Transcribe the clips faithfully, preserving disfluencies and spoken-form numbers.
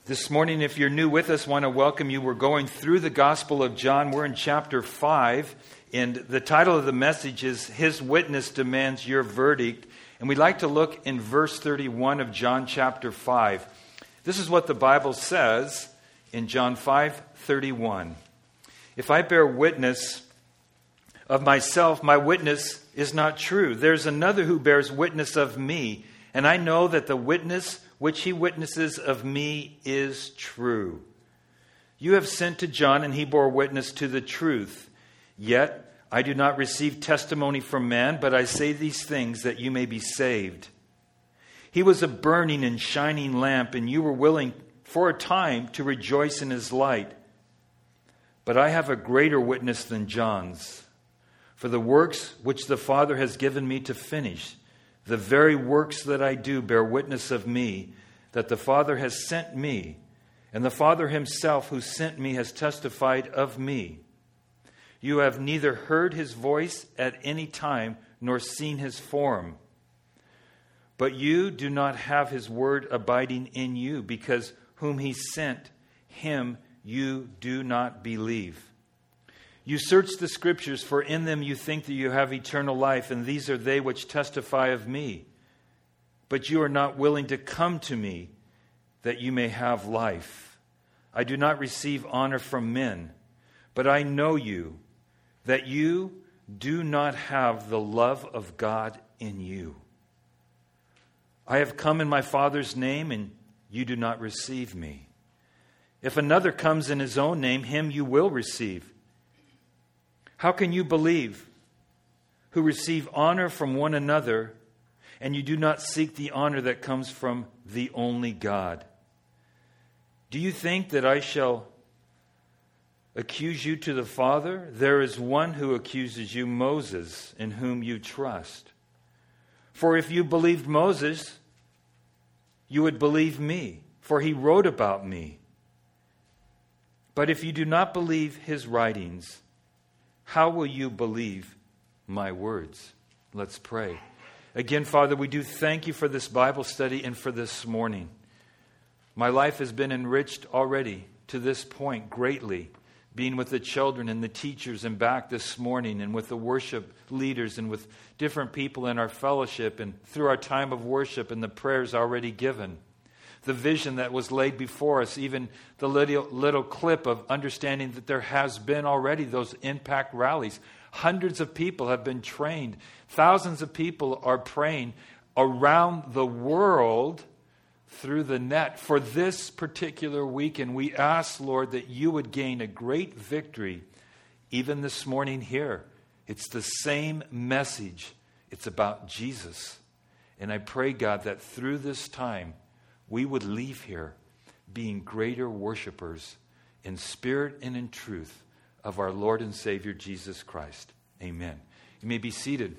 This morning, if you're new with us, I want to welcome you. We're going through the Gospel of John. We're in chapter five, and the title of the message is His Witness Demands Your Verdict. And we'd like to look in verse thirty-one of John chapter five. This is what the Bible says in John five thirty-one. If I bear witness of myself, my witness is not true. There's another who bears witness of me, and I know that the witness which he witnesses of me is true. You have sent to John, and he bore witness to the truth. Yet I do not receive testimony from man, but I say these things that you may be saved. He was a burning and shining lamp, and you were willing for a time to rejoice in his light. But I have a greater witness than John's. For the works which the Father has given me to finish, the very works that I do bear witness of me, that the Father has sent me, and the Father himself who sent me has testified of me. You have neither heard his voice at any time, nor seen his form. But you do not have his word abiding in you, because whom he sent, him you do not believe. You search the Scriptures, for in them you think that you have eternal life, and these are they which testify of me. But you are not willing to come to me, that you may have life. I do not receive honor from men, but I know you, that you do not have the love of God in you. I have come in my Father's name, and you do not receive me. If another comes in his own name, him you will receive. How can you believe, who receive honor from one another, and you do not seek the honor that comes from the only God? Do you think that I shall accuse you to the Father? There is one who accuses you, Moses, in whom you trust. For if you believed Moses, you would believe me, for he wrote about me. But if you do not believe his writings, how will you believe my words? Let's pray. Again, Father, we do thank you for this Bible study and for this morning. My life has been enriched already to this point greatly, being with the children and the teachers and back this morning, and with the worship leaders and with different people in our fellowship, and through our time of worship and the prayers already given. The vision that was laid before us, even the little, little clip of understanding that there has been already those impact rallies. Hundreds of people have been trained. Thousands of people are praying around the world through the net for this particular weekend. We ask, Lord, that you would gain a great victory even this morning here. It's the same message. It's about Jesus. And I pray, God, that through this time, we would leave here being greater worshipers in spirit and in truth of our Lord and Savior Jesus Christ. Amen. You may be seated.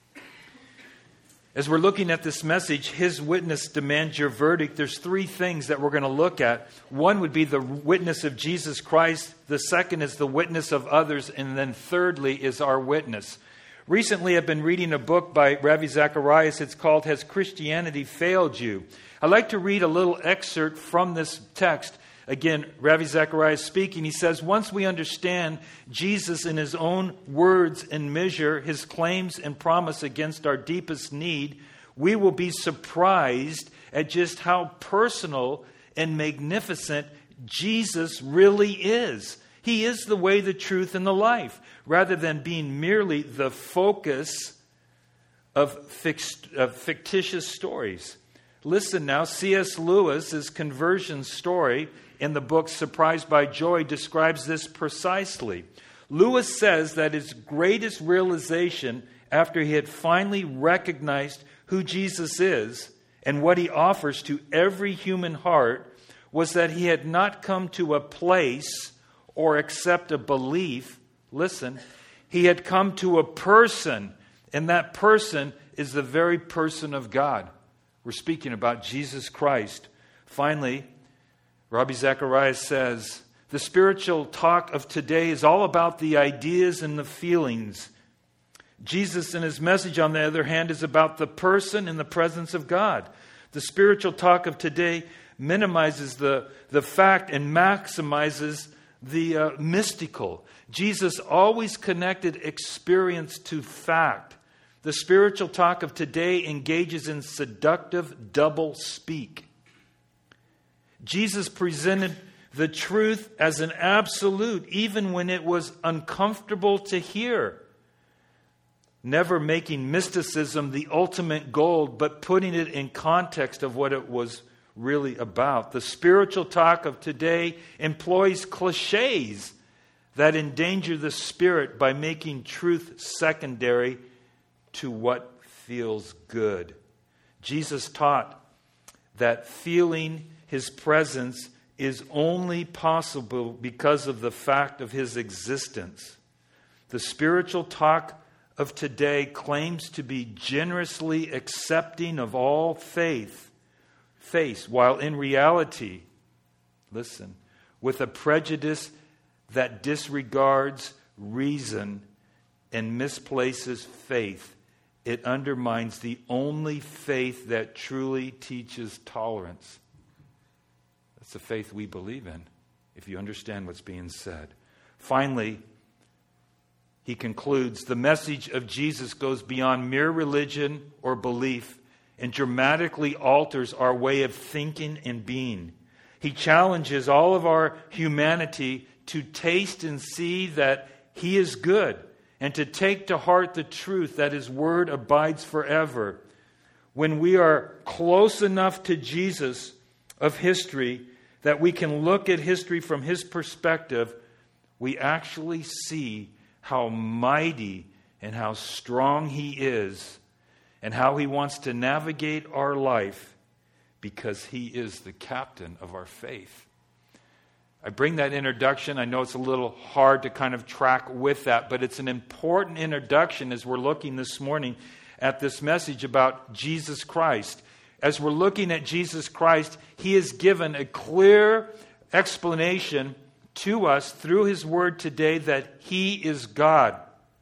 As we're looking at this message, His witness demands your verdict. There's three things that we're going to look at. One would be the witness of Jesus Christ. The second is the witness of others. And then thirdly is our witness. Recently, I've been reading a book by Ravi Zacharias. It's called Has Christianity Failed You? I'd like to read a little excerpt from this text. Again, Ravi Zacharias speaking. He says, once we understand Jesus in his own words and measure his claims and promise against our deepest need, we will be surprised at just how personal and magnificent Jesus really is. He is the way, the truth, and the life, rather than being merely the focus of, fixed, of fictitious stories. Listen now, C S Lewis's conversion story in the book Surprised by Joy describes this precisely. Lewis says that his greatest realization after he had finally recognized who Jesus is and what he offers to every human heart was that he had not come to a place or accept a belief. Listen, he had come to a person, and that person is the very person of God. We're speaking about Jesus Christ. Finally, Ravi Zacharias says, the spiritual talk of today is all about the ideas and the feelings. Jesus in his message, on the other hand, is about the person in the presence of God. The spiritual talk of today minimizes the, the fact and maximizes the uh, mystical. Jesus always connected experience to fact. The spiritual talk of today engages in seductive double speak. Jesus presented the truth as an absolute, even when it was uncomfortable to hear. Never making mysticism the ultimate goal, but putting it in context of what it was really about. The spiritual talk of today employs cliches that endanger the spirit by making truth secondary to what feels good. Jesus taught that feeling His presence is only possible because of the fact of His existence. The spiritual talk of today claims to be generously accepting of all faith, faith, while in reality, listen, with a prejudice that disregards reason and misplaces faith, it undermines the only faith that truly teaches tolerance. That's the faith we believe in, if you understand what's being said. Finally, he concludes, the message of Jesus goes beyond mere religion or belief and dramatically alters our way of thinking and being. He challenges all of our humanity to taste and see that He is good and to take to heart the truth that His word abides forever. When we are close enough to Jesus of history that we can look at history from His perspective, we actually see how mighty and how strong He is and how He wants to navigate our life because He is the captain of our faith. I bring that introduction. I know it's a little hard to kind of track with that, but it's an important introduction as we're looking this morning at this message about Jesus Christ. As we're looking at Jesus Christ, He has given a clear explanation to us through His word today that He is God.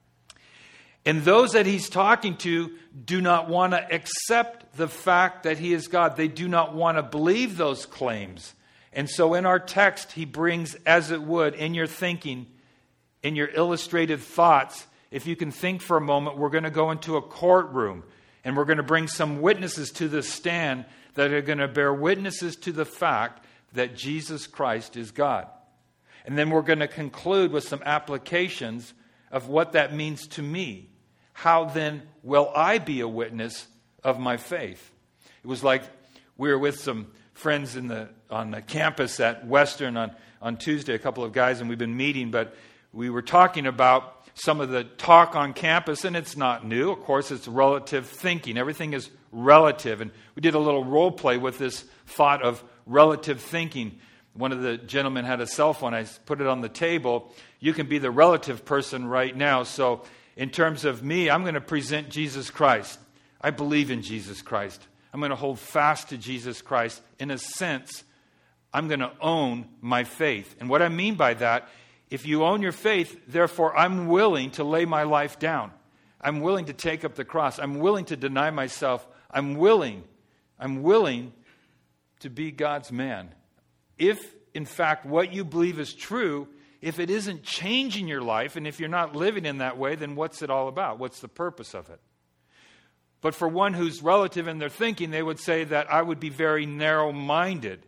And those that He's talking to do not want to accept the fact that He is God. They do not want to believe those claims. And so in our text, He brings, as it would, in your thinking, in your illustrated thoughts, if you can think for a moment, we're going to go into a courtroom and we're going to bring some witnesses to the stand that are going to bear witnesses to the fact that Jesus Christ is God. And then we're going to conclude with some applications of what that means to me. How then will I be a witness of my faith? It was like we were with some friends in the on the campus at Western on, on Tuesday, a couple of guys, and we've been meeting, but we were talking about some of the talk on campus, and it's not new. Of course, it's relative thinking. Everything is relative. And we did a little role play with this thought of relative thinking. One of the gentlemen had a cell phone. I put it on the table. You can be the relative person right now. So in terms of me, I'm going to present Jesus Christ. I believe in Jesus Christ. I'm going to hold fast to Jesus Christ. In a sense, I'm going to own my faith. And what I mean by that, if you own your faith, therefore I'm willing to lay my life down. I'm willing to take up the cross. I'm willing to deny myself. I'm willing, I'm willing to be God's man. If, in fact, what you believe is true, if it isn't changing your life, and if you're not living in that way, then what's it all about? What's the purpose of it? But for one who's relative in their thinking, they would say that I would be very narrow-minded.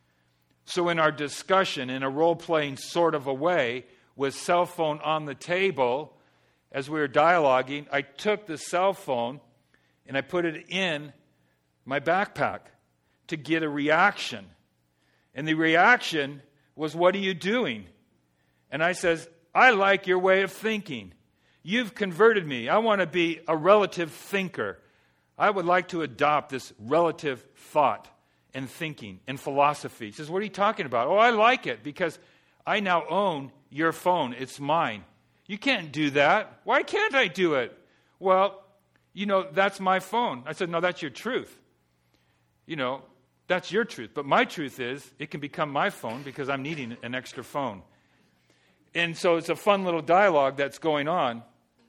So in our discussion, in a role-playing sort of a way, with cell phone on the table, as we were dialoguing, I took the cell phone and I put it in my backpack to get a reaction. And the reaction was, what are you doing? And I says, I like your way of thinking. You've converted me. I want to be a relative thinker. I would like to adopt this relative thought and thinking and philosophy. He says, what are you talking about? Oh, I like it because I now own your phone. It's mine. You can't do that. Why can't I do it? Well, you know, that's my phone. I said, no, that's your truth. You know, that's your truth. But my truth is it can become my phone because I'm needing an extra phone. And so it's a fun little dialogue that's going on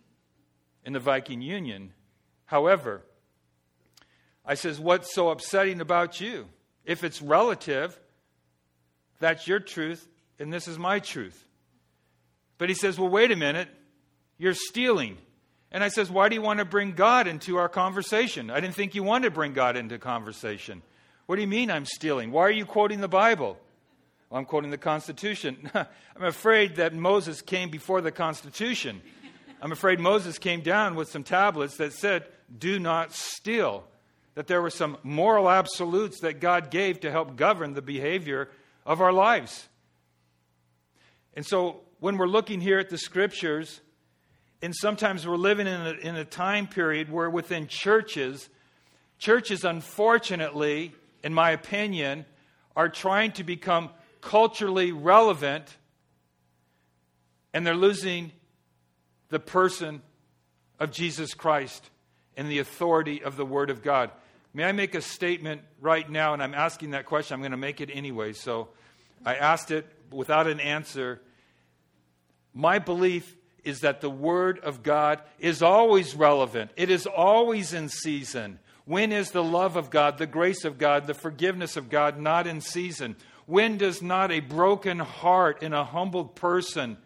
in the Viking Union. However, I says, what's so upsetting about you? If it's relative, that's your truth, and this is my truth. But he says, well, wait a minute, you're stealing. And I says, why do you want to bring God into our conversation? I didn't think you wanted to bring God into conversation. What do you mean I'm stealing? Why are you quoting the Bible? Well, I'm quoting the Constitution. I'm afraid that Moses came before the Constitution. I'm afraid Moses came down with some tablets that said, do not steal. That there were some moral absolutes that God gave to help govern the behavior of our lives. And so when we're looking here at the Scriptures, and sometimes we're living in a, in a time period where within churches, churches unfortunately, in my opinion, are trying to become culturally relevant, and they're losing the person of Jesus Christ and the authority of the Word of God. May I make a statement right now? And I'm asking that question. I'm going to make it anyway. So I asked it without an answer. My belief is that the Word of God is always relevant. It is always in season. When is the love of God, the grace of God, the forgiveness of God not in season? When does not a broken heart and a humbled person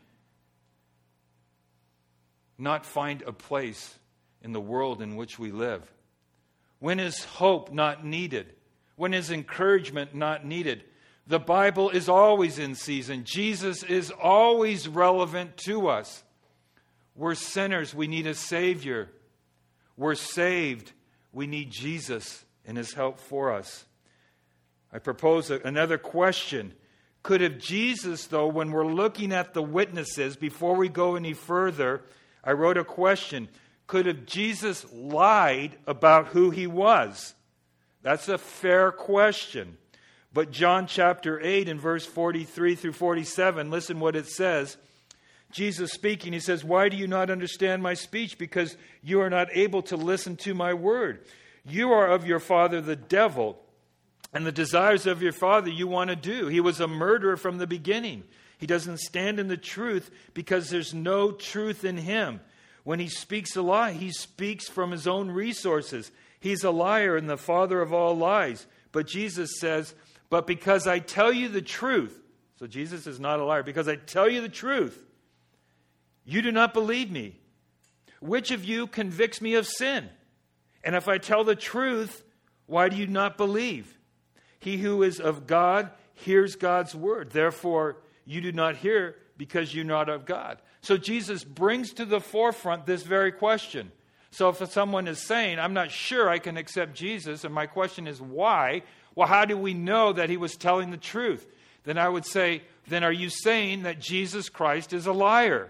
not find a place in the world in which we live? When is hope not needed? When is encouragement not needed? The Bible is always in season. Jesus is always relevant to us. We're sinners. We need a Savior. We're saved. We need Jesus and His help for us. I propose a, another question. Could have Jesus, though, when we're looking at the witnesses, before we go any further, I wrote a question. Could have Jesus lied about who He was? That's a fair question. But John chapter eight and verse forty-three through forty-seven, listen what it says. Jesus speaking, He says, why do you not understand my speech? Because you are not able to listen to my word. You are of your father the devil, and the desires of your father you want to do. He was a murderer from the beginning. He doesn't stand in the truth because there's no truth in him. When he speaks a lie, he speaks from his own resources. He's a liar and the father of all lies. But Jesus says, but because I tell you the truth, so Jesus is not a liar, because I tell you the truth, you do not believe me. Which of you convicts me of sin? And if I tell the truth, why do you not believe? He who is of God hears God's word. Therefore, you do not hear because you're not of God. So Jesus brings to the forefront this very question. So if someone is saying, I'm not sure I can accept Jesus, and my question is why? Well, how do we know that He was telling the truth? Then I would say, then are you saying that Jesus Christ is a liar?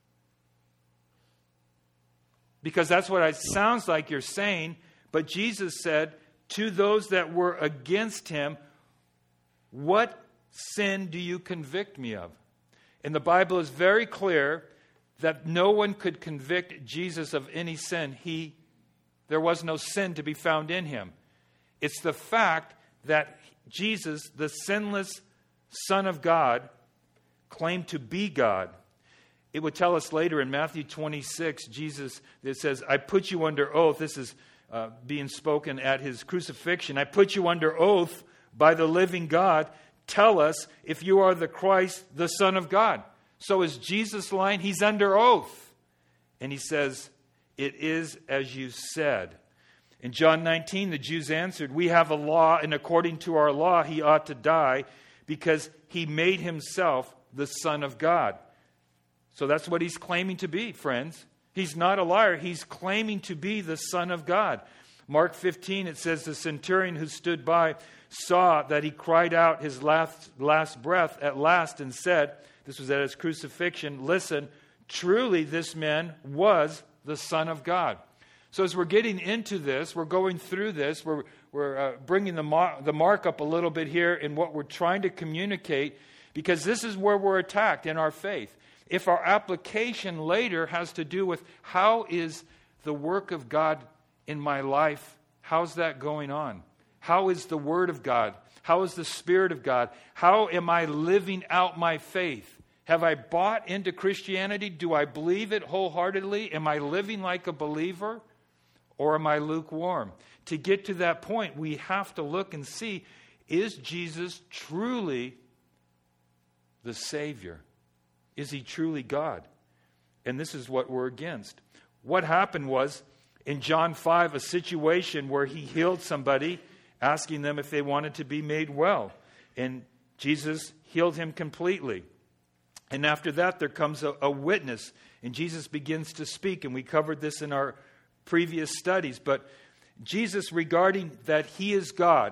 Because that's what it sounds like you're saying. But Jesus said to those that were against Him, what sin do you convict me of? And the Bible is very clear that no one could convict Jesus of any sin. He, there was no sin to be found in Him. It's the fact that Jesus, the sinless Son of God, claimed to be God. It would tell us later in Matthew twenty-six, Jesus, it says, I put you under oath. This is uh, being spoken at His crucifixion. I put you under oath by the living God. Tell us if you are the Christ, the Son of God. So is Jesus lying? He's under oath. And He says, it is as you said. In John nineteen, the Jews answered, we have a law, and according to our law, He ought to die because He made Himself the Son of God. So that's what He's claiming to be, friends. He's not a liar. He's claiming to be the Son of God. Mark fifteen, it says, the centurion who stood by saw that He cried out his last, last breath at last and said, this was at His crucifixion, listen, truly this man was the Son of God. So as we're getting into this, we're going through this, we're, we're uh, bringing the, mar- the mark up a little bit here in what we're trying to communicate, because this is where we're attacked in our faith. If our application later has to do with how is the work of God in my life, how's that going on? How is the Word of God? How is the Spirit of God? How am I living out my faith? Have I bought into Christianity? Do I believe it wholeheartedly? Am I living like a believer? Or am I lukewarm? To get to that point, we have to look and see, Is Jesus truly the Savior? Is he truly God? And this is what we're against. What happened was, in John five, a situation where he healed somebody, asking them if they wanted to be made well. And Jesus healed him completely. And after that, there comes a, a witness, and Jesus begins to speak. And we covered this in our previous studies. But Jesus, regarding that he is God,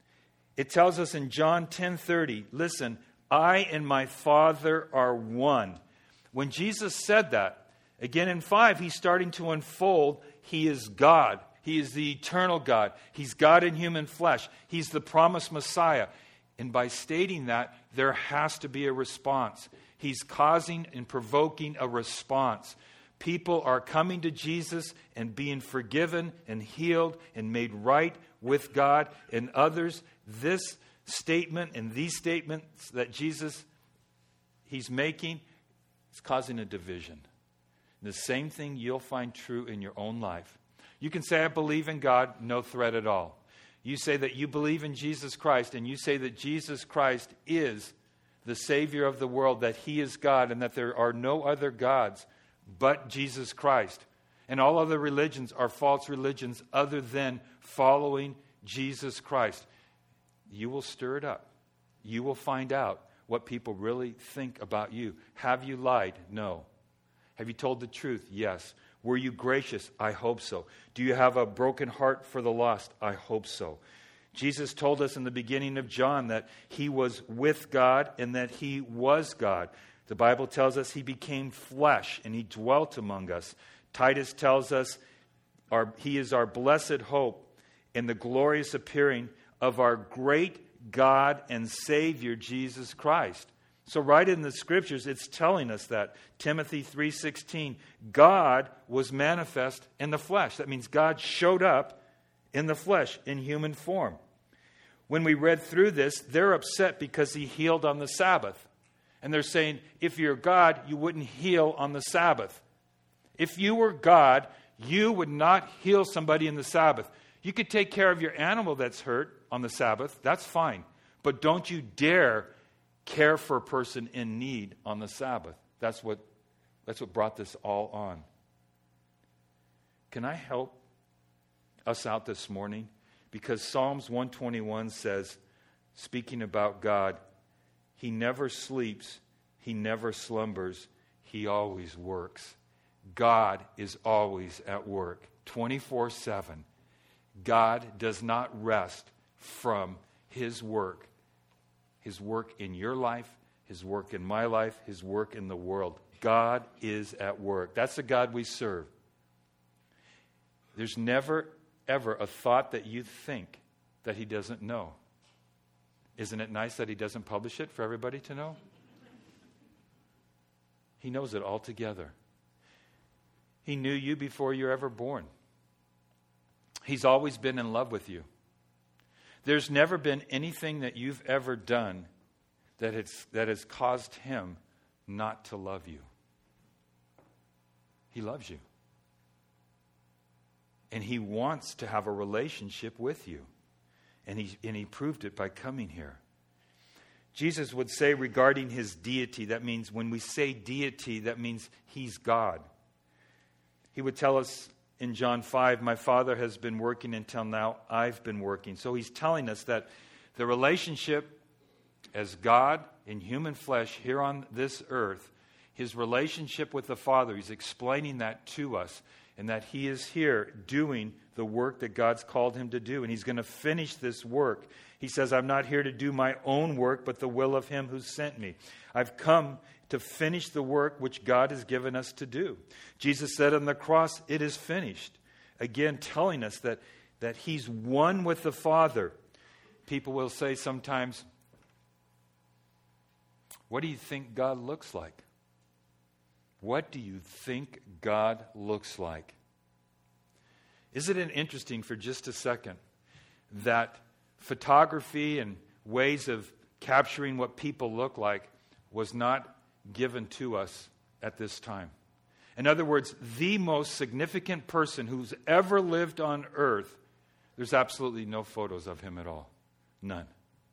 it tells us in John ten thirty, listen, I and my Father are one. When Jesus said that, again in five, he's starting to unfold, he is God. He is the eternal God. He's God in human flesh. He's the promised Messiah. And by stating that, there has to be a response. He's causing and provoking a response. People are coming to Jesus and being forgiven and healed and made right with God. And others, this statement and these statements that Jesus, he's making, is causing a division. The same thing you'll find true in your own life. You can say, I believe in God, no threat at all. You say that you believe in Jesus Christ, and you say that Jesus Christ is the Savior of the world, that he is God, and that there are no other gods but Jesus Christ. And all other religions are false religions other than following Jesus Christ. You will stir it up. You will find out what people really think about you. Have you lied? No. Have you told the truth? Yes. Were you gracious? I hope so. Do you have a broken heart for the lost? I hope so. Jesus told us in the beginning of John that he was with God and that he was God. The Bible tells us he became flesh and he dwelt among us. Titus tells us our, he is our blessed hope in the glorious appearing of our great God and Savior, Jesus Christ. So right in the Scriptures, it's telling us that. Timothy three sixteen, God was manifest in the flesh. That means God showed up in the flesh, in human form. When we read through this, they're upset because he healed on the Sabbath. And they're saying, if you're God, you wouldn't heal on the Sabbath. If you were God, you would not heal somebody in the Sabbath. You could take care of your animal that's hurt on the Sabbath. That's fine. But don't you dare care for a person in need on the Sabbath. That's what, that's what brought this all on. Can I help us out this morning? Because Psalms one twenty-one says, speaking about God, he never sleeps, he never slumbers, he always works. God is always at work, twenty-four seven. God does not rest from his work. His work in your life, his work in my life, his work in the world. God is at work. That's the God we serve. There's never, ever a thought that you think that he doesn't know. Isn't it nice that he doesn't publish it for everybody to know? He knows it all together. He knew you before you were ever born. He's always been in love with you. There's never been anything that you've ever done that has, that has caused him not to love you. He loves you. And he wants to have a relationship with you. And he, and he proved it by coming here. Jesus would say regarding his deity, that means when we say deity, that means he's God. He would tell us in John five, my Father has been working until now, I've been working. So he's telling us that the relationship as God in human flesh here on this earth, his relationship with the Father, he's explaining that to us, and that he is here doing the work that God's called him to do, and he's going to finish this work. He says, I'm not here to do my own work, but the will of him who sent me. I've come to finish the work which God has given us to do. Jesus said on the cross, it is finished. Again, telling us that, that he's one with the Father. People will say sometimes, what do you think God looks like? What do you think God looks like? Isn't it interesting for just a second that photography and ways of capturing what people look like was not given to us at this time? In other words, the most significant person who's ever lived on earth, there's absolutely no photos of him at all. None.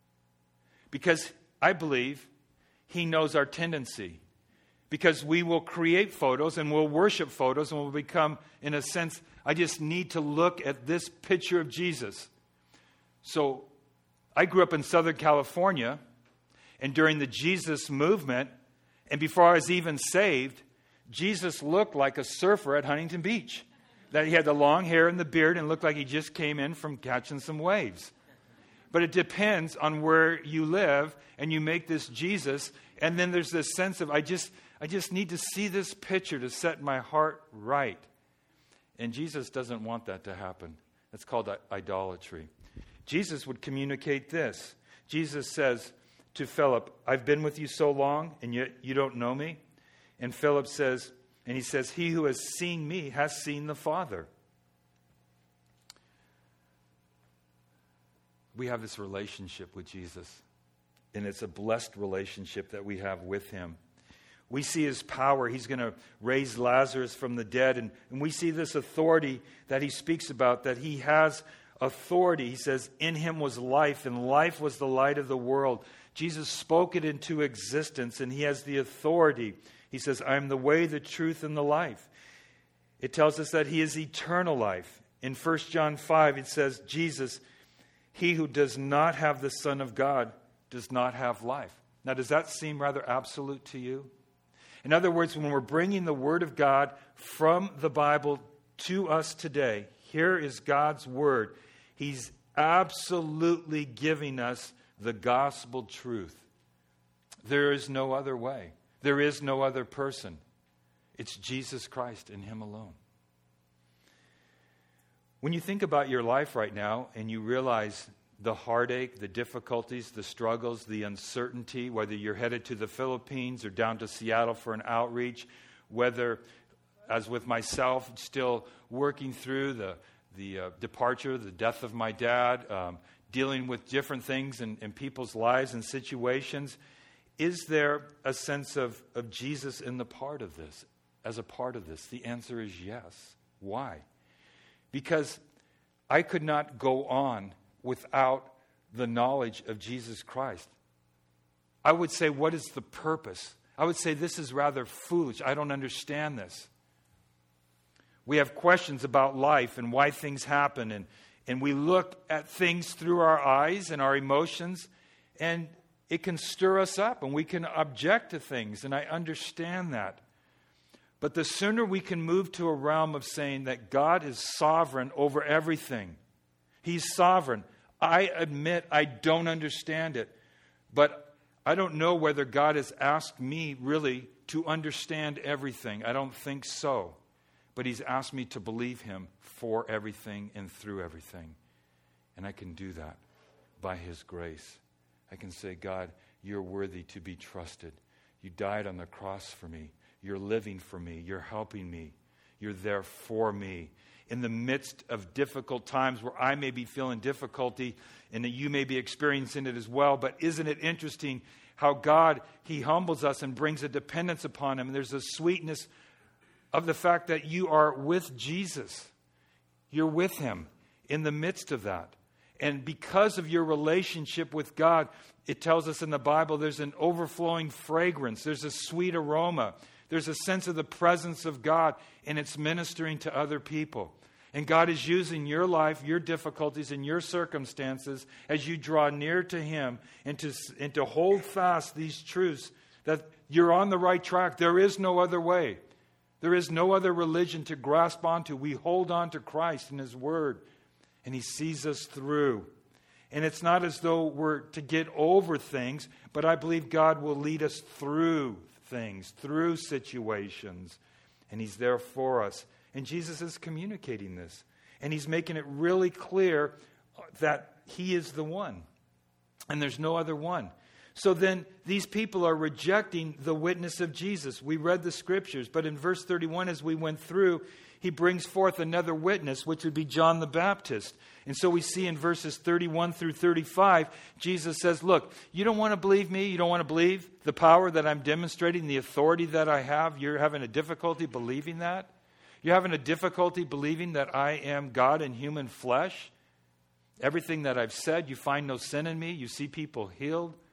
Because I believe he knows our tendency. Because we will create photos and we'll worship photos and we'll become, in a sense, I just need to look at this picture of Jesus. So I grew up in Southern California, and during the Jesus movement, and before I was even saved, Jesus looked like a surfer at Huntington Beach. That he had the long hair and the beard and looked like he just came in from catching some waves. But it depends on where you live, and you make this Jesus, and then there's this sense of, I just, I just need to see this picture to set my heart right. And Jesus doesn't want that to happen. That's called idolatry. Jesus would communicate this. Jesus says to Philip, I've been with you so long, and yet you don't know me. And Philip says, and he says, he who has seen me has seen the Father. We have this relationship with Jesus, and it's a blessed relationship that we have with him. We see his power. He's going to raise Lazarus from the dead, and, and we see this authority that he speaks about, that he has authority. He says, in him was life, and life was the light of the world. Jesus spoke it into existence, and he has the authority. He says, I am the way, the truth, and the life. It tells us that he is eternal life. In First John five, it says, Jesus, he who does not have the Son of God does not have life. Now, does that seem rather absolute to you? In other words, when we're bringing the Word of God from the Bible to us today, here is God's Word. He's absolutely giving us the gospel truth. There is no other way. There is no other person. It's Jesus Christ and him alone. When you think about your life right now and you realize the heartache, the difficulties, the struggles, the uncertainty, whether you're headed to the Philippines or down to Seattle for an outreach, whether, as with myself, still working through the, the uh, departure, the death of my dad, um, dealing with different things in, in people's lives and situations, is there a sense of, of Jesus in the part of this, as a part of this? The answer is yes. Why? Because I could not go on without the knowledge of Jesus Christ. I would say, what is the purpose? I would say this is rather foolish. I don't understand this. We have questions about life and why things happen, and, and we look at things through our eyes and our emotions, and it can stir us up, and we can object to things, and I understand that. But the sooner we can move to a realm of saying that God is sovereign over everything. He's sovereign. I admit I don't understand it, but I don't know whether God has asked me really to understand everything. I don't think so. But he's asked me to believe him for everything and through everything. And I can do that by his grace. I can say, God, you're worthy to be trusted. You died on the cross for me. You're living for me. You're helping me. You're there for me. In the midst of difficult times where I may be feeling difficulty and that you may be experiencing it as well. But isn't it interesting how God, he humbles us and brings a dependence upon him. And there's a sweetness of the fact that you are with Jesus. You're with him in the midst of that. And because of your relationship with God, it tells us in the Bible there's an overflowing fragrance. There's a sweet aroma. There's a sense of the presence of God, and it's ministering to other people. And God is using your life, your difficulties, and your circumstances as you draw near to him and to, and to hold fast these truths that you're on the right track. There is no other way. There is no other religion to grasp onto. We hold on to Christ and his word, and he sees us through. And it's not as though we're to get over things, but I believe God will lead us through things, through situations, and he's there for us. And Jesus is communicating this, and he's making it really clear that he is the one, and there's no other one. So then these people are rejecting the witness of Jesus. We read the scriptures, but in verse thirty-one, as we went through, he brings forth another witness, which would be John the Baptist. And so we see in verses thirty-one through thirty-five, Jesus says, look, you don't want to believe me? You don't want to believe the power that I'm demonstrating, the authority that I have? You're having a difficulty believing that? You're having a difficulty believing that I am God in human flesh? Everything that I've said, you find no sin in me. You see people healed.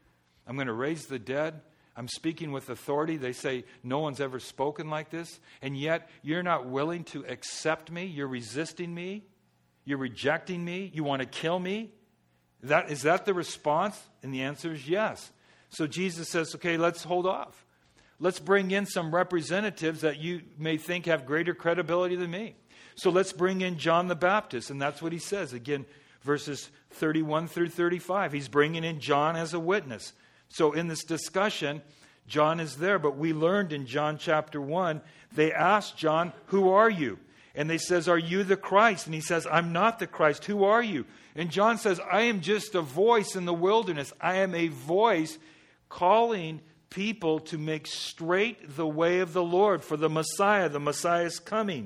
I'm going to raise the dead. I'm speaking with authority. They say no one's ever spoken like this. And yet you're not willing to accept me. You're resisting me. You're rejecting me. You want to kill me. That, is that the response? And the answer is yes. So Jesus says, okay, let's hold off. Let's bring in some representatives that you may think have greater credibility than me. So let's bring in John the Baptist. And that's what he says. Again, verses thirty-one through thirty-five. He's bringing in John as a witness. So in this discussion, John is there. But we learned in John chapter one, they asked John, who are you? And they says, are you the Christ? And he says, I'm not the Christ. Who are you? And John says, I am just a voice in the wilderness. I am a voice calling people to make straight the way of the Lord for the Messiah. The Messiah is coming.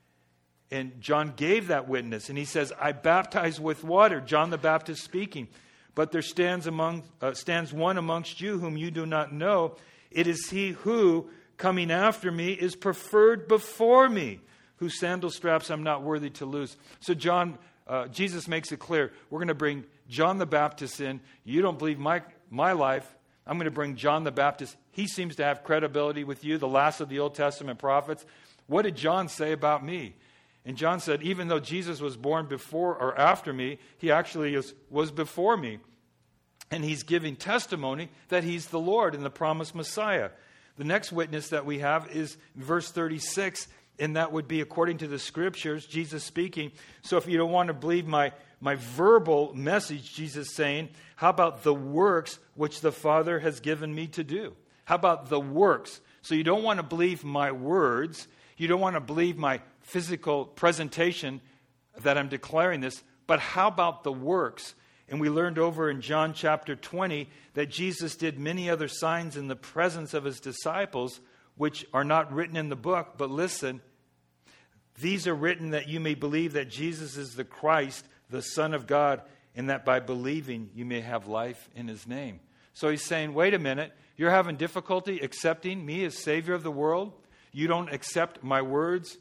And John gave that witness. And he says, I baptize with water. John the Baptist speaking. But there stands among uh, stands one amongst you whom you do not know. It is he who, coming after me, is preferred before me, whose sandal straps I'm not worthy to loose. So John, uh, Jesus makes it clear, we're going to bring John the Baptist in. You don't believe my, my life. I'm going to bring John the Baptist. He seems to have credibility with you, the last of the Old Testament prophets. What did John say about me? And John said, even though Jesus was born before or after me, he actually is, was before me. And he's giving testimony that he's the Lord and the promised Messiah. The next witness that we have is verse thirty-six, and that would be according to the Scriptures, Jesus speaking. So if you don't want to believe my, my verbal message, Jesus saying, how about the works which the Father has given me to do? How about the works? So you don't want to believe my words. You don't want to believe my physical presentation that I'm declaring this. But how about the works? And we learned over in John chapter twenty that Jesus did many other signs in the presence of his disciples, which are not written in the book. But listen, these are written that you may believe that Jesus is the Christ, the Son of God, and that by believing you may have life in his name. So he's saying, wait a minute, you're having difficulty accepting me as Savior of the world? You don't accept my words?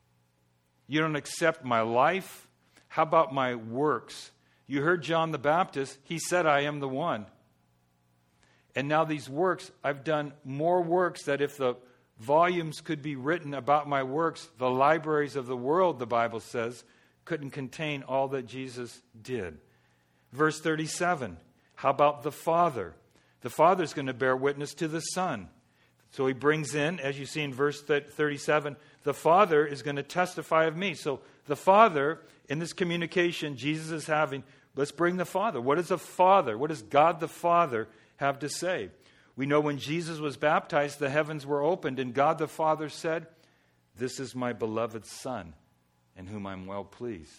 You don't accept my life? How about my works? You heard John the Baptist. He said, I am the one. And now these works, I've done more works that if the volumes could be written about my works, the libraries of the world, the Bible says, couldn't contain all that Jesus did. Verse thirty-seven, how about the Father? The Father's going to bear witness to the Son. So he brings in, as you see in verse thirty-seven, the Father is going to testify of me. So the Father, in this communication Jesus is having, let's bring the Father. What is a Father? What does God the Father have to say? We know when Jesus was baptized, the heavens were opened, and God the Father said, this is my beloved Son, in whom I'm well pleased.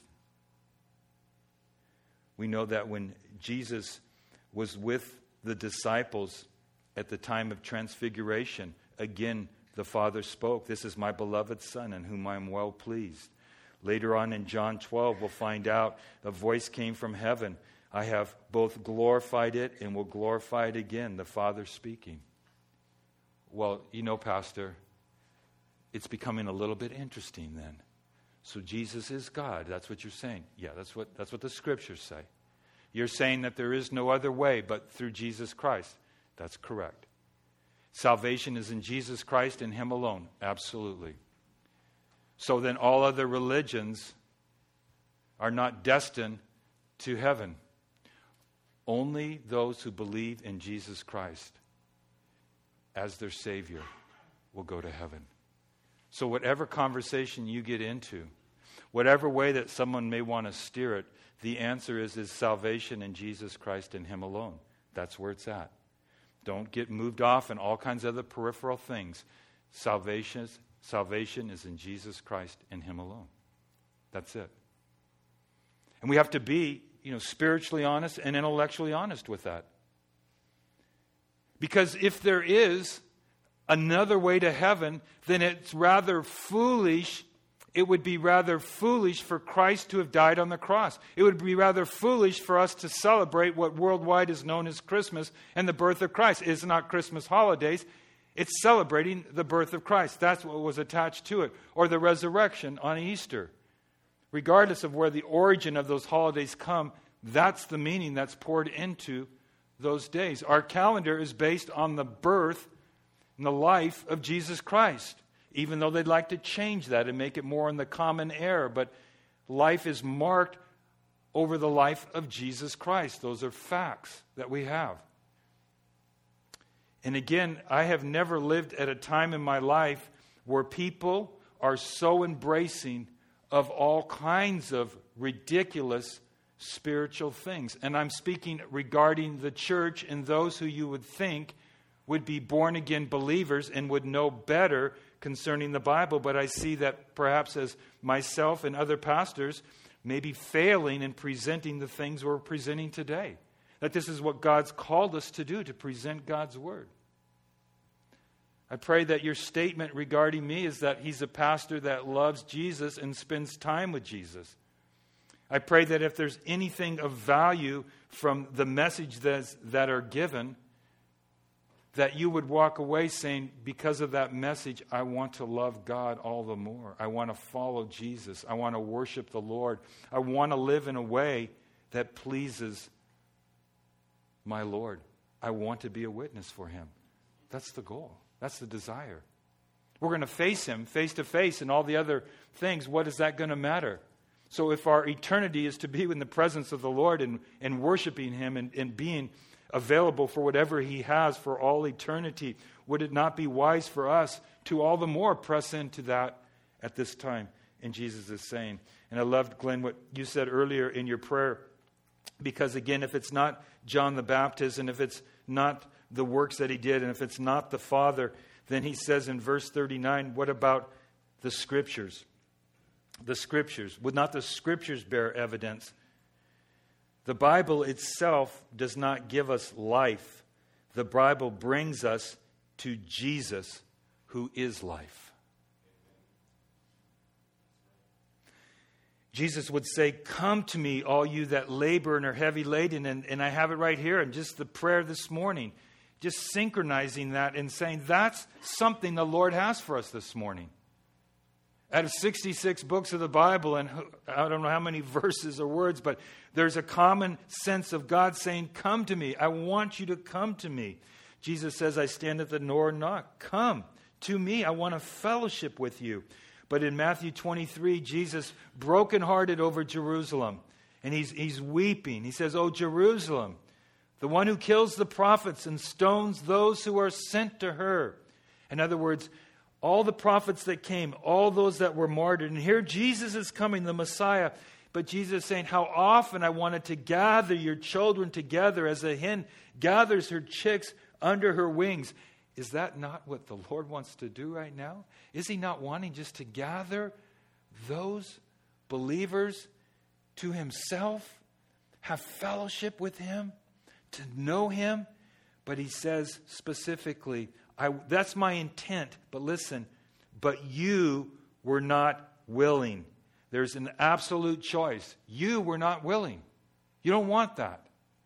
We know that when Jesus was with the disciples at the time of transfiguration, again, the Father spoke, this is my beloved Son, in whom I am well pleased. Later on in John twelve, we'll find out a voice came from heaven. I have both glorified it and will glorify it again, the Father speaking. Well, you know, Pastor, it's becoming a little bit interesting then. So Jesus is God. That's what you're saying. Yeah, that's what that's what the Scriptures say. You're saying that there is no other way but through Jesus Christ. That's correct. Salvation is in Jesus Christ and him alone. Absolutely. So then all other religions are not destined to heaven. Only those who believe in Jesus Christ as their Savior will go to heaven. So whatever conversation you get into, whatever way that someone may want to steer it, the answer is, is salvation in Jesus Christ and him alone. That's where it's at. Don't get moved off in all kinds of other peripheral things. Salvation is, salvation is in Jesus Christ and him alone. That's it. And we have to be, you know, spiritually honest and intellectually honest with that. Because if there is another way to heaven, then it's rather foolish. It would be rather foolish for Christ to have died on the cross. It would be rather foolish for us to celebrate what worldwide is known as Christmas and the birth of Christ. It's not Christmas holidays. It's celebrating the birth of Christ. That's what was attached to it. Or the resurrection on Easter. Regardless of where the origin of those holidays come, that's the meaning that's poured into those days. Our calendar is based on the birth and the life of Jesus Christ, even though they'd like to change that and make it more in the common era. But life is marked over the life of Jesus Christ. Those are facts that we have. And again, I have never lived at a time in my life where people are so embracing of all kinds of ridiculous spiritual things. And I'm speaking regarding the church and those who you would think would be born-again believers and would know better concerning the Bible. But I see that perhaps as myself and other pastors may be failing in presenting the things we're presenting today. That this is what God's called us to do, to present God's Word. I pray that your statement regarding me is that he's a pastor that loves Jesus and spends time with Jesus. I pray that if there's anything of value from the message that's, that are given, that you would walk away saying, because of that message, I want to love God all the more. I want to follow Jesus. I want to worship the Lord. I want to live in a way that pleases my Lord. I want to be a witness for Him. That's the goal. That's the desire. We're going to face Him face to face and all the other things. What is that going to matter? So if our eternity is to be in the presence of the Lord and, and worshiping Him and, and being available for whatever He has for all eternity, would it not be wise for us to all the more press into that at this time? And Jesus is saying, and I loved, Glenn, what you said earlier in your prayer, because again, if it's not John the Baptist, and if it's not the works that he did, and if it's not the Father, then he says in verse thirty-nine, what about the Scriptures? The Scriptures. Would not the Scriptures bear evidence? The Bible itself does not give us life. The Bible brings us to Jesus, who is life. Jesus would say, come to me, all you that labor and are heavy laden. And, and I have it right here in just the prayer this morning. Just synchronizing that and saying that's something the Lord has for us this morning. Out of sixty-six books of the Bible, and I don't know how many verses or words, but there's a common sense of God saying, come to me. I want you to come to me. Jesus says, I stand at the door and knock. Come to me. I want to fellowship with you. But in Matthew twenty-three, Jesus, brokenhearted over Jerusalem, and he's, he's weeping. He says, oh, Jerusalem, the one who kills the prophets and stones those who are sent to her. In other words, all the prophets that came, all those that were martyred. And here Jesus is coming, the Messiah. But Jesus is saying, how often I wanted to gather your children together as a hen gathers her chicks under her wings. Is that not what the Lord wants to do right now? Is He not wanting just to gather those believers to Himself, have fellowship with Him, to know Him? But He says specifically, I, that's my intent. But listen, but you were not willing. There's an absolute choice. You were not willing. You don't want that.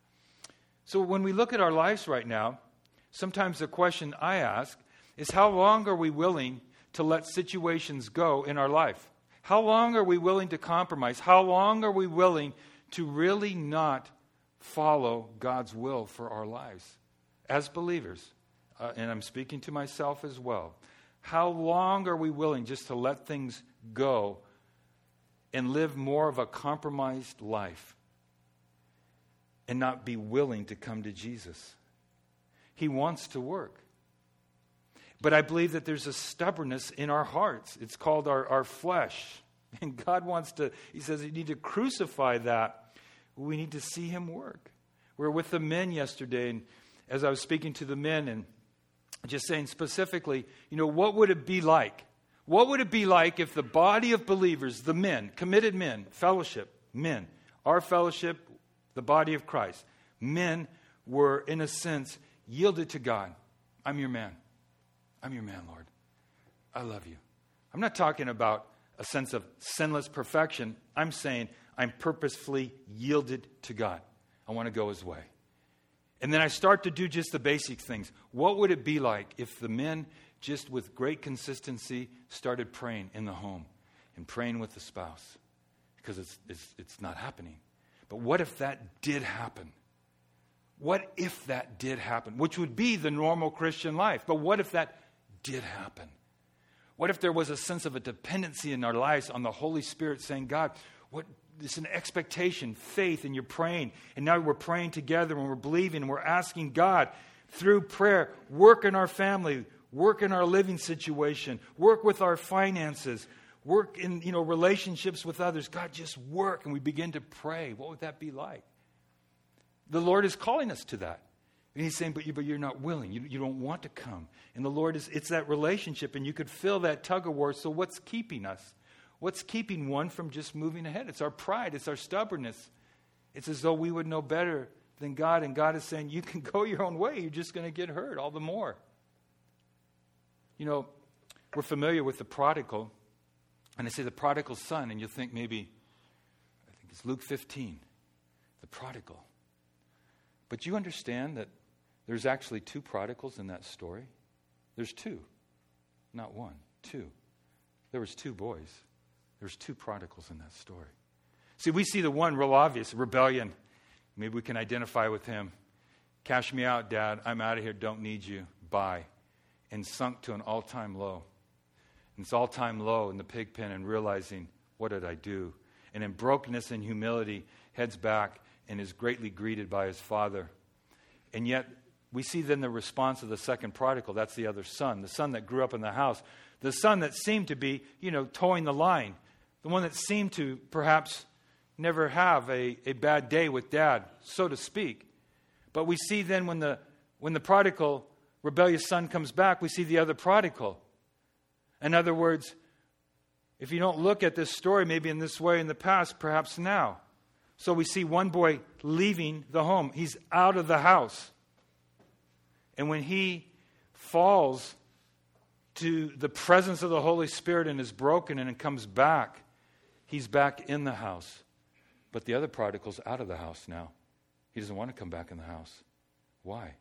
So when we look at our lives right now, sometimes the question I ask is, how long are we willing to let situations go in our life? How long are we willing to compromise? How long are we willing to really not follow God's will for our lives as believers? Uh, and I'm speaking to myself as well. How long are we willing just to let things go and live more of a compromised life and not be willing to come to Jesus? He wants to work. But I believe that there's a stubbornness in our hearts. It's called our, our flesh. And God wants to, He says, you need to crucify that. We need to see Him work. We were with the men yesterday, and as I was speaking to the men and just saying specifically, you know, what would it be like? What would it be like if the body of believers, the men, committed men, fellowship, men, our fellowship, the body of Christ, men were, in a sense, yielded to God. I'm your man. I'm your man, Lord. I love you. I'm not talking about a sense of sinless perfection. I'm saying I'm purposefully yielded to God. I want to go His way. And then I start to do just the basic things. What would it be like if the men, just with great consistency, started praying in the home and praying with the spouse? Because it's, it's, it's not happening. But what if that did happen? What if that did happen? Which would be the normal Christian life. But what if that did happen? What if there was a sense of a dependency in our lives on the Holy Spirit saying, God, what it's an expectation, faith, and you're praying. And now we're praying together and we're believing and we're asking God through prayer, work in our family, work in our living situation, work with our finances, work in, you know, relationships with others. God, just work. And we begin to pray. What would that be like? The Lord is calling us to that. And he's saying, but, you, but you're not willing. You, you don't want to come. And the Lord is, it's that relationship. And you could feel that tug of war. So what's keeping us? What's keeping one from just moving ahead? It's our pride. It's our stubbornness. It's as though we would know better than God. And God is saying, you can go your own way. You're just going to get hurt all the more. You know, we're familiar with the prodigal. And I say the prodigal son. And you'll think maybe, I think it's Luke fifteen. The prodigal. But you understand that there's actually two prodigals in that story? There's two. Not one. Two. There was two boys. There's two prodigals in that story. See, we see the one real obvious, rebellion. Maybe we can identify with him. Cash me out, Dad. I'm out of here. Don't need you. Bye. And sunk to an all-time low. And it's all-time low in the pig pen and realizing, what did I do? And in brokenness and humility, heads back and is greatly greeted by his father. And yet, we see then the response of the second prodigal. That's the other son, the son that grew up in the house. The son that seemed to be, you know, towing the line. The one that seemed to perhaps never have a, a bad day with dad, so to speak. But we see then when the when the prodigal, rebellious son comes back, we see the other prodigal. In other words, if you don't look at this story maybe in this way in the past, perhaps now. So we see one boy leaving the home. He's out of the house. And when he falls to the presence of the Holy Spirit and is broken and comes back, he's back in the house. But the other prodigal's out of the house now. He doesn't want to come back in the house. Why?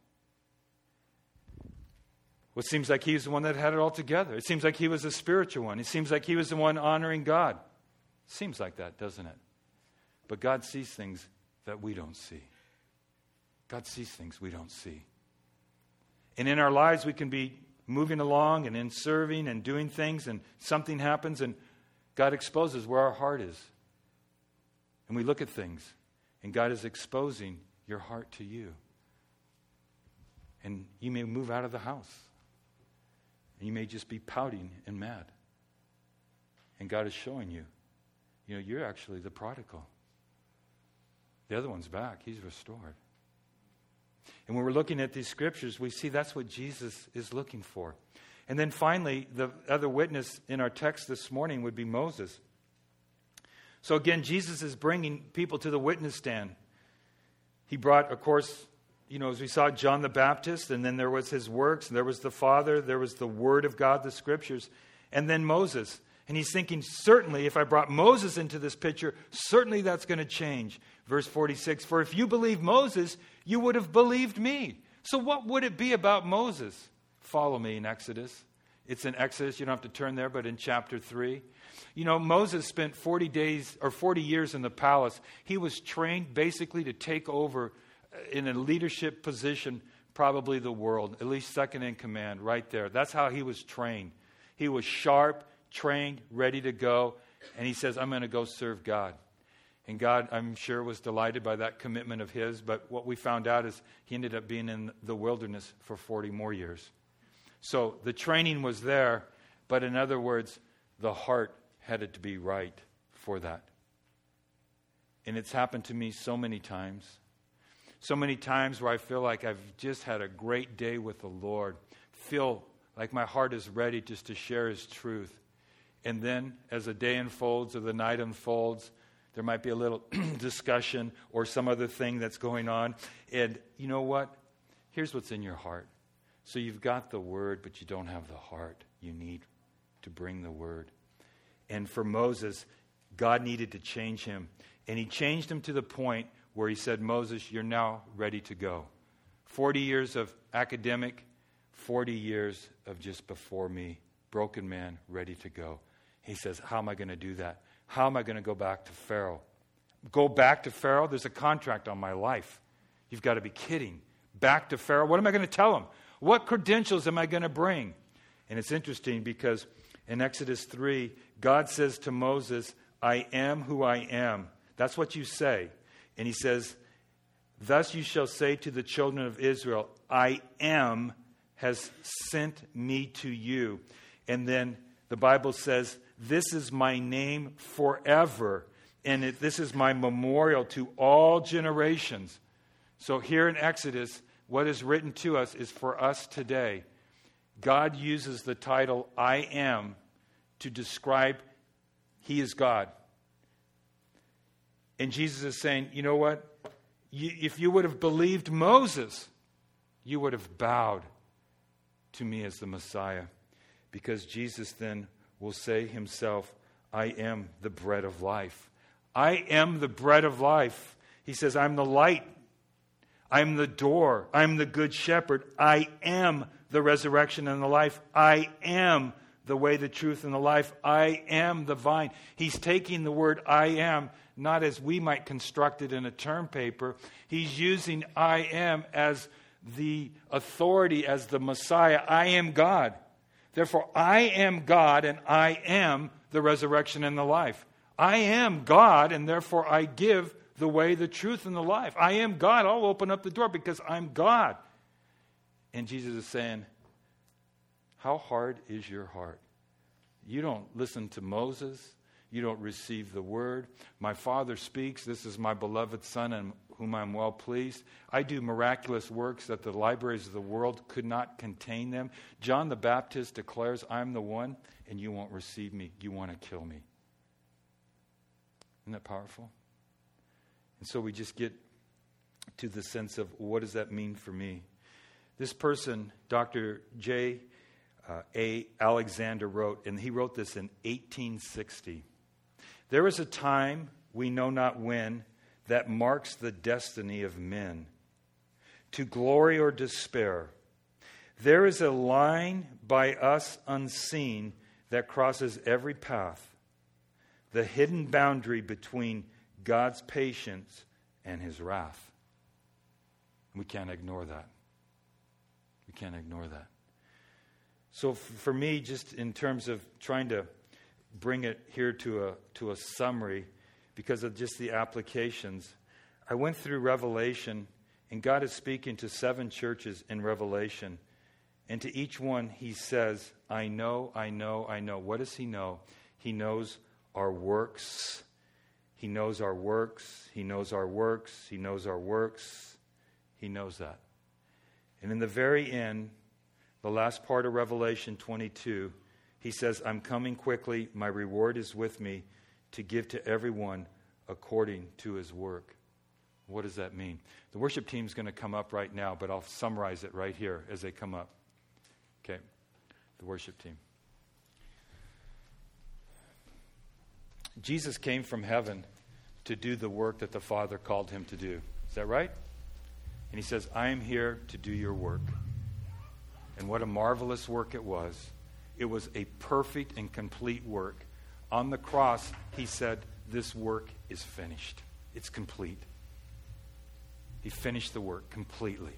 Well, it seems like he's the one that had it all together. It seems like he was the spiritual one. It seems like he was the one honoring God. It seems like that, doesn't it? But God sees things that we don't see. God sees things we don't see. And in our lives, we can be moving along and in serving and doing things, and something happens, and God exposes where our heart is. And we look at things, and God is exposing your heart to you. And you may move out of the house. And you may just be pouting and mad. And God is showing you, you know, you're actually the prodigal. The other one's back. He's restored. And when we're looking at these scriptures, we see that's what Jesus is looking for. And then finally, the other witness in our text this morning would be Moses. So again, Jesus is bringing people to the witness stand. He brought, of course, you know, as we saw, John the Baptist, and then there was his works, and there was the Father, there was the Word of God, the Scriptures, and then Moses. And he's thinking, certainly, if I brought Moses into this picture, certainly that's going to change. Verse forty-six, for if you believe Moses, you would have believed me. So what would it be about Moses? Follow me in Exodus. It's in Exodus, you don't have to turn there, but in chapter three. You know, Moses spent forty days or forty years in the palace. He was trained basically to take over in a leadership position, probably the world, at least second in command, right there. That's how he was trained. He was sharp, trained, ready to go. And he says, I'm going to go serve God. And God, I'm sure, was delighted by that commitment of his. But what we found out is he ended up being in the wilderness for forty more years. So the training was there, but in other words, the heart had to be right for that. And it's happened to me so many times. So many times where I feel like I've just had a great day with the Lord. Feel like my heart is ready just to share His truth. And then as the day unfolds or the night unfolds, there might be a little discussion or some other thing that's going on. And you know what? Here's what's in your heart. So you've got the word, but you don't have the heart you need to bring the word. And for Moses, God needed to change him. And He changed him to the point where He said, Moses, you're now ready to go. forty years of academic, forty years of just before me, broken man, ready to go. He says, how am I going to do that? How am I going to go back to Pharaoh? Go back to Pharaoh? There's a contract on my life. You've got to be kidding. Back to Pharaoh. What am I going to tell him? What credentials am I going to bring? And it's interesting because in Exodus three, God says to Moses, I am who I am. That's what you say. And he says, thus you shall say to the children of Israel, I am has sent me to you. And then the Bible says, this is my name forever. And it, this is my memorial to all generations. So here in Exodus, what is written to us is for us today. God uses the title I am to describe He is God. And Jesus is saying, you know what? You, if you would have believed Moses, you would have bowed to me as the Messiah. Because Jesus then will say himself, I am the bread of life. I am the bread of life. He says, I'm the light. I'm the door. I'm the good shepherd. I am the resurrection and the life. I am the way, the truth, and the life. I am the vine. He's taking the word I am, not as we might construct it in a term paper. He's using I am as the authority, as the Messiah. I am God. Therefore, I am God, and I am the resurrection and the life. I am God, and therefore I give the way, the truth, and the life. I am God. I'll open up the door because I'm God. And Jesus is saying, how hard is your heart? You don't listen to Moses. You don't receive the word. My Father speaks. This is my beloved Son in whom I'm well pleased. I do miraculous works that the libraries of the world could not contain them. John the Baptist declares, I'm the one, and you won't receive me. You want to kill me. Isn't that powerful? And so we just get to the sense of, what does that mean for me? This person, Doctor J. Uh, A. Alexander wrote, and he wrote this in eighteen sixty. There is a time, we know not when, that marks the destiny of men, to glory or despair. There is a line by us unseen that crosses every path, the hidden boundary between God's patience and His wrath. We can't ignore that. We can't ignore that. So for me, just in terms of trying to bring it here to a to a summary, because of just the applications, I went through Revelation, and God is speaking to seven churches in Revelation. And to each one, He says, I know, I know, I know. What does He know? He knows our works. He knows our works. He knows our works. He knows our works. He knows that. And in the very end, the last part of Revelation twenty-two, He says, I'm coming quickly. My reward is with me to give to everyone according to his work. What does that mean? The worship team is going to come up right now, but I'll summarize it right here as they come up. Okay, the worship team. Jesus came from heaven to do the work that the Father called Him to do. Is that right? And He says, I am here to do your work. And what a marvelous work it was. It was a perfect and complete work. On the cross, He said, this work is finished. It's complete. He finished the work completely.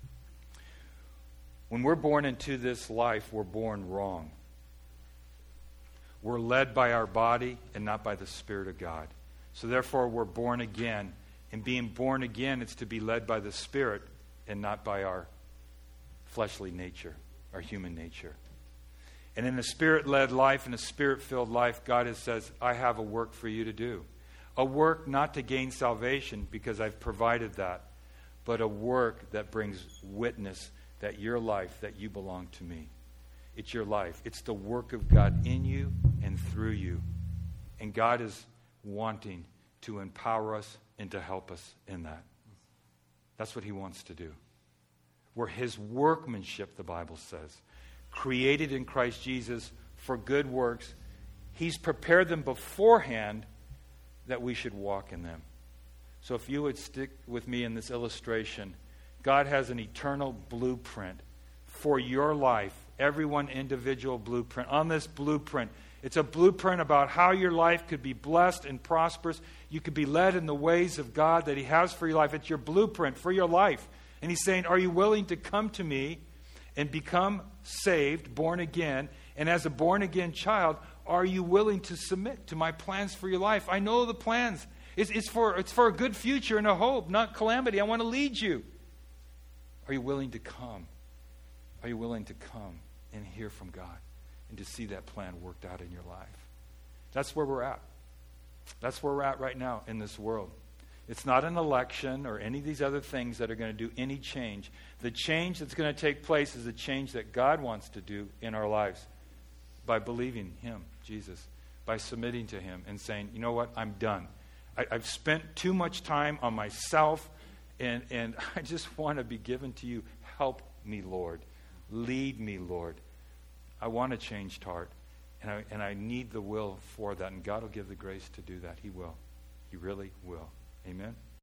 When we're born into this life, we're born wrong. We're led by our body and not by the Spirit of God. So therefore, we're born again. And being born again, it's to be led by the Spirit and not by our fleshly nature, our human nature. And in a Spirit-led life, in a Spirit-filled life, God has says, I have a work for you to do. A work not to gain salvation, because I've provided that, but a work that brings witness that your life, that you belong to me. It's your life. It's the work of God in you and through you. And God is wanting to empower us and to help us in that. That's what He wants to do. We're His workmanship, the Bible says. Created in Christ Jesus for good works. He's prepared them beforehand that we should walk in them. So if you would stick with me in this illustration, God has an eternal blueprint for your life. Every one individual blueprint. On this blueprint, It's a blueprint about how your life could be blessed and prosperous. You could be led in the ways of God that He has for your life. It's your blueprint for your life. And He's saying, are you willing to come to me and become saved, born again? And as a born-again child, are you willing to submit to my plans for your life? I know the plans. It's, it's, for, it's for a good future and a hope, not calamity. I want to lead you. Are you willing to come? Are you willing to come and hear from God and to see that plan worked out in your life? That's where we're at. That's where we're at right now in this world. It's not an election or any of these other things that are going to do any change. The change that's going to take place is the change that God wants to do in our lives by believing Him, Jesus, by submitting to Him and saying, you know what, I'm done. I, I've spent too much time on myself, and, and I just want to be given to you. Help me, Lord. Lead me, Lord. I want a changed heart, and I, and I need the will for that, and God will give the grace to do that. He will. He really will. Amen.